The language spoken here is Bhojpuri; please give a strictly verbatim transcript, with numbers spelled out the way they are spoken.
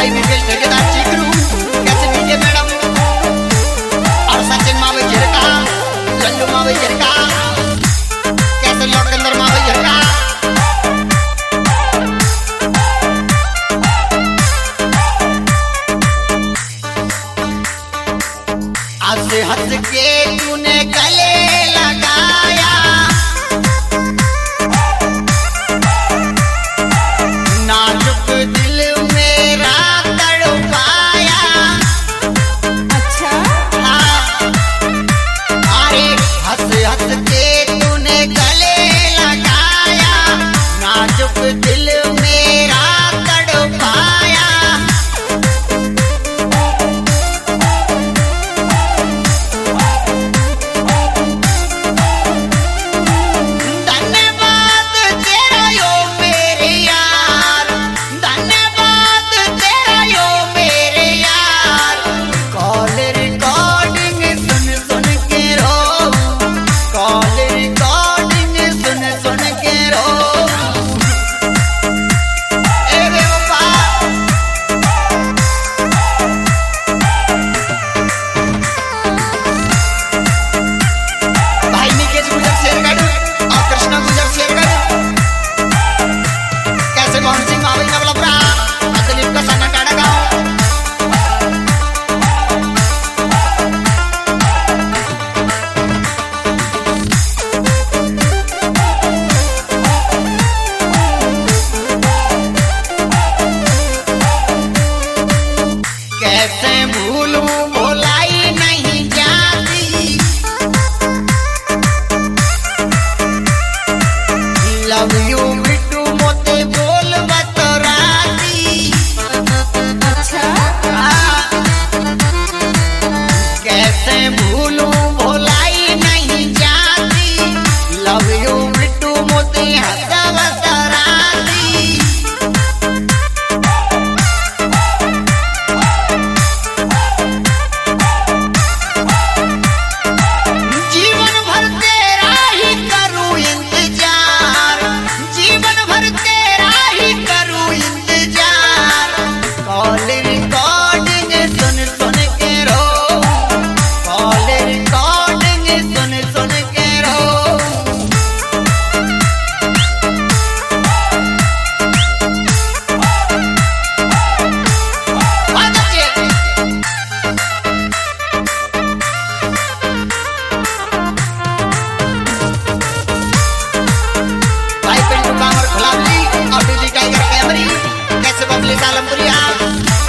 भाई विवेक ठेकेदार चिकरू, कैसे डीजे मैडम और सचिन मावे झरका, चंदू मावे झरका, कैसे लोकंदर मावे झरका। हंस हंस के तूने गले लगाया, नाजुक दिल मेरा तड़पाया। अच्छा हाँ, अरे हंस हंस के तूने गले लगाया, नाजुक दिल मेरा तड़पाया। कैसे भूलूं भुलाई नहीं जाती, लव यू बिट्टू मोते बोल बतराती। अच्छा कैसे भूलूं भुलाई नहीं जाती, लव यू बिट्टू मोते हद बतराती। सालमपुरिया।